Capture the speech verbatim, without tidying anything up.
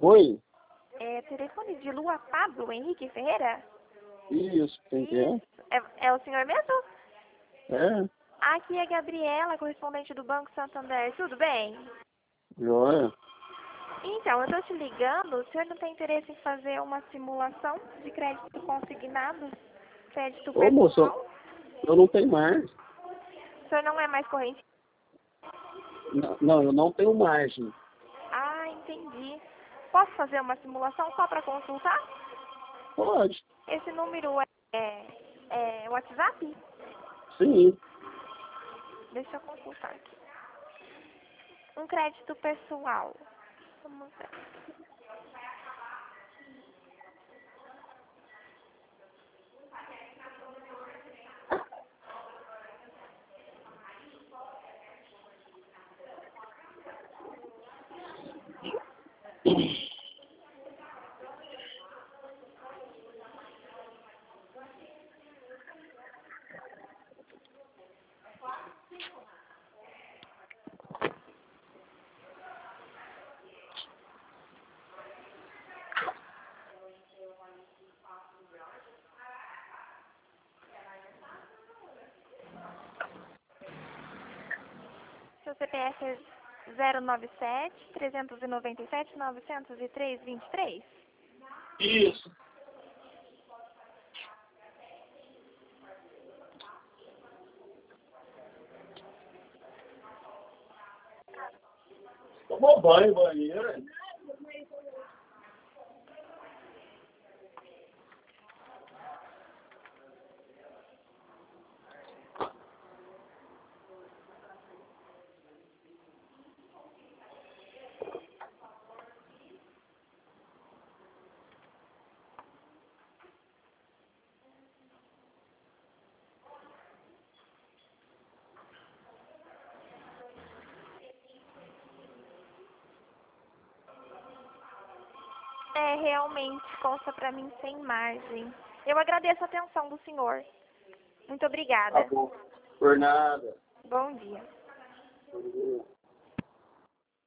Oi? É telefone de Lua Pablo Henrique Ferreira? Isso, quem que é? Isso. É, é o senhor mesmo? É, Aqui é Gabriela, correspondente do Banco Santander. Tudo bem? joia. Então, eu estou te ligando. O senhor não tem interesse em fazer uma simulação de crédito consignado? Crédito Ô, moço, pessoal? eu não tenho mais. O senhor não é mais corrente? Não, não, eu não tenho margem. Ah, entendi. Posso fazer uma simulação só para consultar? Pode, Esse número é, é WhatsApp? sim. Deixa eu consultar aqui. Um crédito pessoal. Vamos ver. Seu C P F é zero nove sete, trezentos e noventa e sete, novecentos e três, vinte e três? Isso. Tomou banho, banheiro? É, realmente consta para mim sem margem. Eu agradeço a atenção do senhor. Muito Tá obrigada. bom. Por nada. Bom dia.